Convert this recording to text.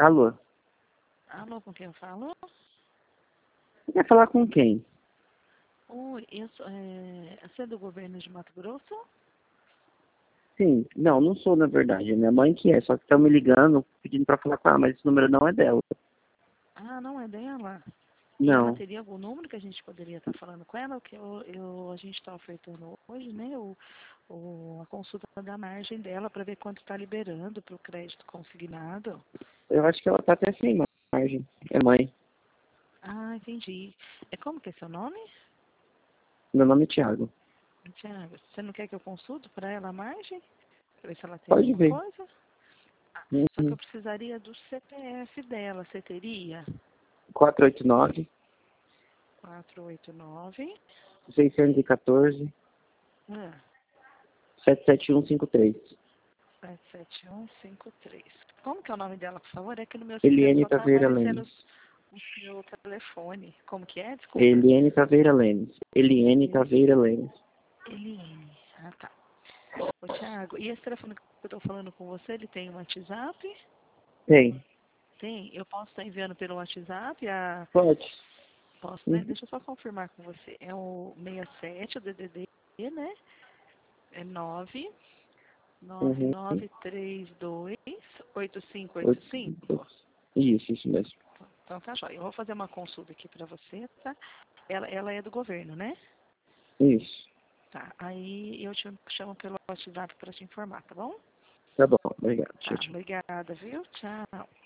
Alô? Alô, com quem eu falo? Você quer falar com quem? Oi, você é do governo de Mato Grosso? Sim. Não sou, na verdade. É minha mãe que é, só que estão me ligando, pedindo pra falar com ela, mas esse número não é dela. Ah, não é dela? E ela Não. teria algum número que a gente poderia estar falando com ela? Que a gente está ofertando hoje, né? A consulta da margem dela para ver quanto está liberando para o crédito consignado. Eu acho que ela tá até sem margem. É mãe. Ah, entendi. Como que é seu nome? Meu nome é Thiago. Tiago, você não quer que eu consulte para ela a margem? Para ver se ela tem Pode alguma ver. coisa? Só que Uhum. eu precisaria do CPF dela. Você teria? 489 489 614 ah, 77153. 77153. Como que é o nome dela, por favor? É que no meu sistema Eliane só está Taveira aparecendo Lemes. o seu telefone. Como que é? Desculpa. Eliane Taveira Lemes. Eliane Ele- Taveira Lemes. Eliane. Ah, tá. Ô, Thiago, e esse telefone que eu estou falando com você, ele tem um WhatsApp? Tem. Tem. Eu posso estar enviando pelo WhatsApp? Pode. Posso, né? Uhum. Deixa eu só confirmar com você. É o 67, o DDD, né? É 9 Uhum. 9932 Oito- 8585. Isso mesmo. Então tá jóia. Eu vou fazer uma consulta aqui pra você, tá? Ela é do governo, né? Isso. Tá. Aí eu te chamo pelo WhatsApp pra te informar, tá bom? Tá bom. Obrigado. Tchau, Tá. tchau. Obrigada, viu? Tchau.